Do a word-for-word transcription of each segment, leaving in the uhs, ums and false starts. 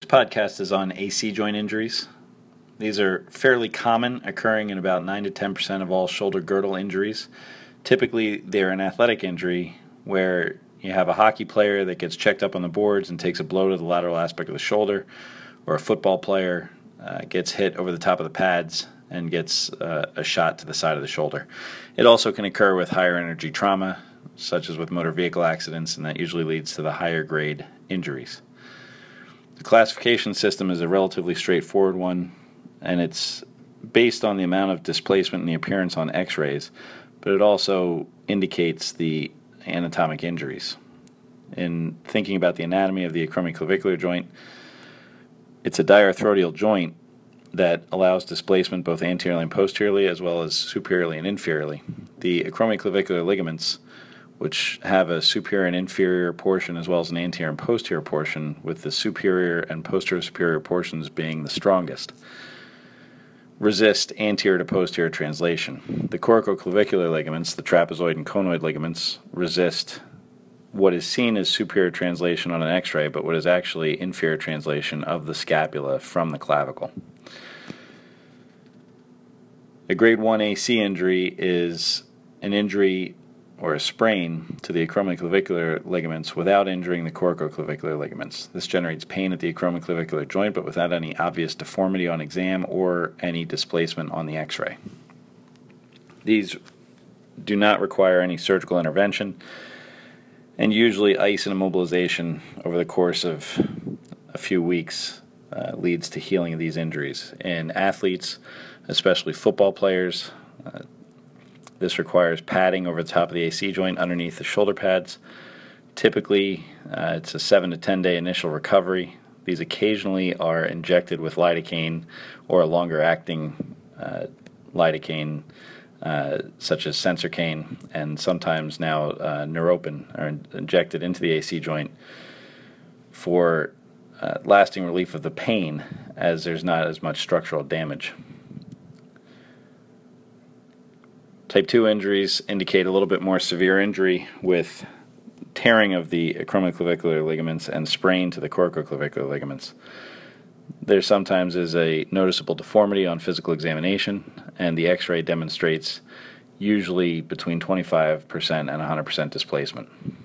podcast is on A C joint injuries. These are fairly common, occurring in about nine to ten percent of all shoulder girdle injuries. Typically, they're an athletic injury where you have a hockey player that gets checked up on the boards and takes a blow to the lateral aspect of the shoulder, or a football player uh, gets hit over the top of the pads and gets uh, a shot to the side of the shoulder. It also can occur with higher energy trauma, such as with motor vehicle accidents, and that usually leads to the higher grade injuries. The classification system is a relatively straightforward one, and it's based on the amount of displacement and the appearance on x-rays, but it also indicates the anatomic injuries. In thinking about the anatomy of the acromioclavicular joint, it's a diarthrodial joint that allows displacement both anteriorly and posteriorly, as well as superiorly and inferiorly. The acromioclavicular ligaments, which have a superior and inferior portion as well as an anterior and posterior portion, with the superior and posterior superior portions being the strongest, resist anterior to posterior translation. The corticoclavicular ligaments, the trapezoid and conoid ligaments, resist what is seen as superior translation on an x-ray, but what is actually inferior translation of the scapula from the clavicle. A grade one A C injury is an injury or a sprain to the acromioclavicular ligaments without injuring the corticoclavicular ligaments. This generates pain at the acromioclavicular joint, but without any obvious deformity on exam or any displacement on the x-ray. These do not require any surgical intervention, and usually ice and immobilization over the course of a few weeks uh, leads to healing of these injuries. In athletes, especially football players, uh, this requires padding over the top of the A C joint underneath the shoulder pads. Typically, uh, it's a seven to ten day initial recovery. These occasionally are injected with lidocaine or a longer-acting uh, lidocaine, uh, such as Sensorcaine, and sometimes now uh, Neuropin are in- injected into the A C joint for uh, lasting relief of the pain, as there's not as much structural damage. Type two injuries indicate a little bit more severe injury with tearing of the acromioclavicular ligaments and sprain to the corticoclavicular ligaments. There sometimes is a noticeable deformity on physical examination, and the x-ray demonstrates usually between twenty-five percent and one hundred percent displacement.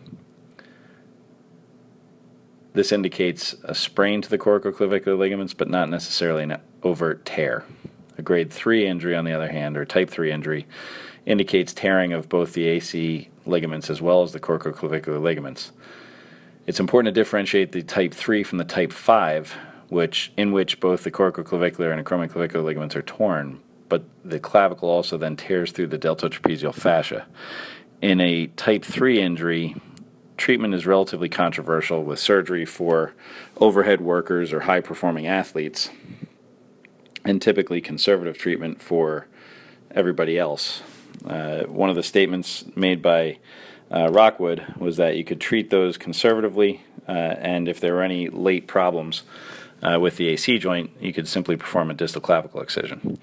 This indicates a sprain to the corticoclavicular ligaments, but not necessarily an overt tear. A grade three injury, on the other hand, or type three injury, indicates tearing of both the A C ligaments as well as the corticoclavicular ligaments. It's important to differentiate the type three from the type five, which in which both the corticoclavicular and acromioclavicular ligaments are torn, but the clavicle also then tears through the deltotrapezial fascia. In a type three injury, treatment is relatively controversial, with surgery for overhead workers or high-performing athletes, and typically conservative treatment for everybody else. Uh, one of the statements made by uh, Rockwood was that you could treat those conservatively, uh, and if there were any late problems uh, with the A C joint, you could simply perform a distal clavicle excision.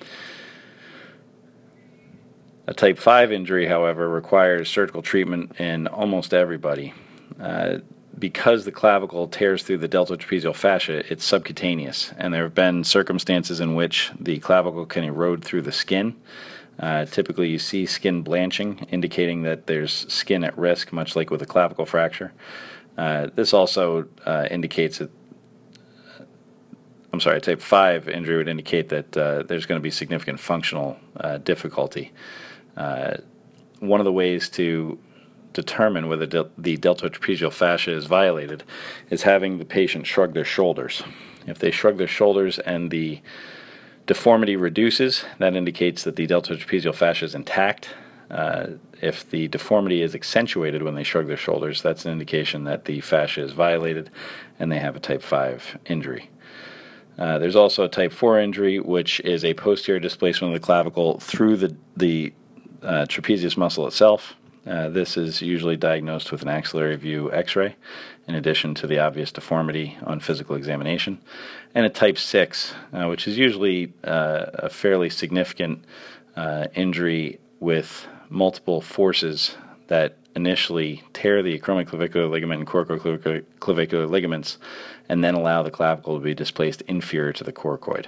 A type five injury, however, requires surgical treatment in almost everybody. Uh, because the clavicle tears through the deltotrapezial fascia, it's subcutaneous, and there have been circumstances in which the clavicle can erode through the skin. Uh, typically, you see skin blanching, indicating that there's skin at risk, much like with a clavicle fracture. Uh, this also uh, indicates that, I'm sorry, a type five injury would indicate that uh, there's going to be significant functional uh, difficulty. Uh, one of the ways to determine whether del- the deltotrapezial fascia is violated is having the patient shrug their shoulders. If they shrug their shoulders and the deformity reduces, that indicates that the deltotrapezial fascia is intact. Uh, if the deformity is accentuated when they shrug their shoulders, that's an indication that the fascia is violated and they have a type five injury. Uh, there's also a type four injury, which is a posterior displacement of the clavicle through the, the uh, trapezius muscle itself. Uh, this is usually diagnosed with an axillary view x-ray, in addition to the obvious deformity on physical examination. And a type six, uh, which is usually uh, a fairly significant uh, injury with multiple forces that initially tear the acromioclavicular ligament and corticoclavicular ligaments, and then allow the clavicle to be displaced inferior to the coracoid.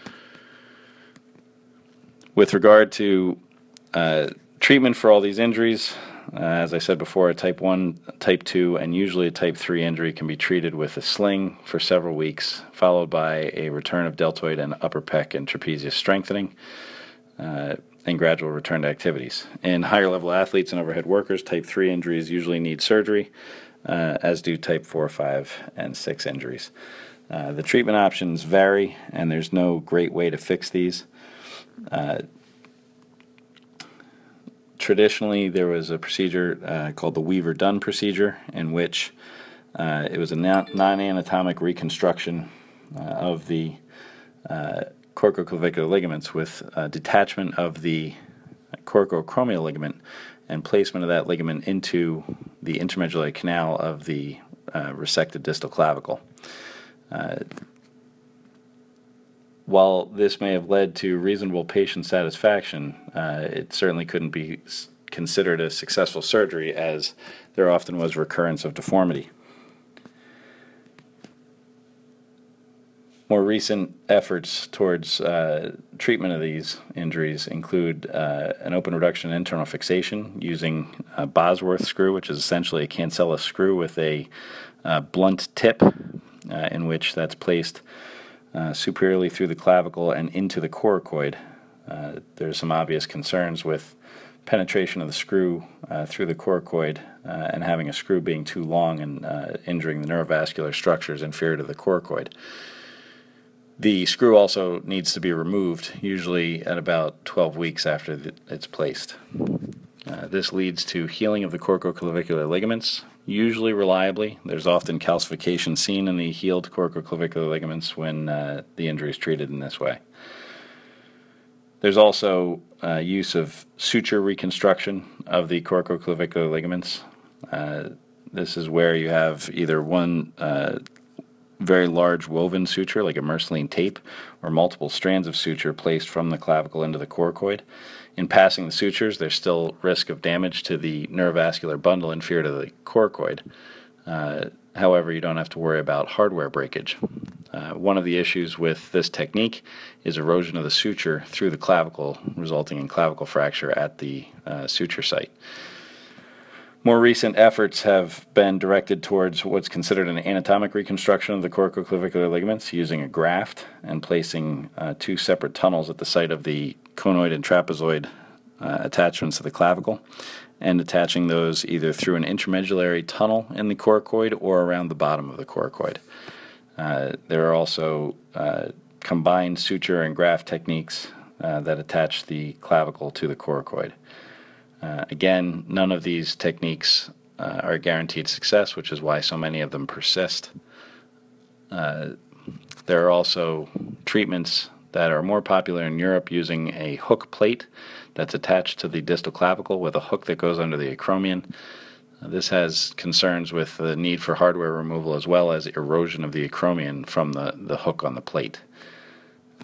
With regard to uh, treatment for all these injuries, uh, as I said before, a type one, type two, and usually a type three injury can be treated with a sling for several weeks, followed by a return of deltoid and upper pec and trapezius strengthening, uh, and gradual return to activities. In higher level athletes and overhead workers, type three injuries usually need surgery, uh, as do type four, five, and six injuries. Uh, the treatment options vary, and there's no great way to fix these. Uh, traditionally, there was a procedure uh, called the Weaver-Dunn procedure, in which uh, it was a non-anatomic reconstruction uh, of the uh, corticoclavicular ligaments with uh, detachment of the coracoacromial ligament and placement of that ligament into the intermedullary canal of the uh, resected distal clavicle. Uh, while this may have led to reasonable patient satisfaction, uh, it certainly couldn't be s- considered a successful surgery, as there often was recurrence of deformity. More recent efforts towards uh, treatment of these injuries include uh, an open reduction and internal fixation using a Bosworth screw, which is essentially a cancellous screw with a uh, blunt tip, uh, in which that's placed uh, superiorly through the clavicle and into the coracoid. Uh, there's some obvious concerns with penetration of the screw uh, through the coracoid uh, and having a screw being too long and uh, injuring the neurovascular structures inferior to the coracoid. The screw also needs to be removed, usually at about twelve weeks after the, it's placed. Uh, this leads to healing of the corticoclavicular ligaments, usually reliably. There's often calcification seen in the healed corticoclavicular ligaments when uh, the injury is treated in this way. There's also uh, use of suture reconstruction of the corticoclavicular ligaments. Uh, this is where you have either one uh, very large woven suture, like a Merceline tape, or multiple strands of suture placed from the clavicle into the coracoid. In passing the sutures, there's still risk of damage to the neurovascular bundle inferior to the coracoid. Uh, however, you don't have to worry about hardware breakage. Uh, one of the issues with this technique is erosion of the suture through the clavicle, resulting in clavicle fracture at the uh, suture site. More recent efforts have been directed towards what's considered an anatomic reconstruction of the corticoclavicular ligaments using a graft and placing uh, two separate tunnels at the site of the conoid and trapezoid uh, attachments to the clavicle, and attaching those either through an intramedullary tunnel in the coracoid or around the bottom of the coracoid. Uh, there are also uh, combined suture and graft techniques uh, that attach the clavicle to the coracoid. Uh, again, none of these techniques uh, are guaranteed success, which is why so many of them persist. Uh, there are also treatments that are more popular in Europe using a hook plate that's attached to the distal clavicle with a hook that goes under the acromion. Uh, this has concerns with the need for hardware removal as well as erosion of the acromion from the, the hook on the plate.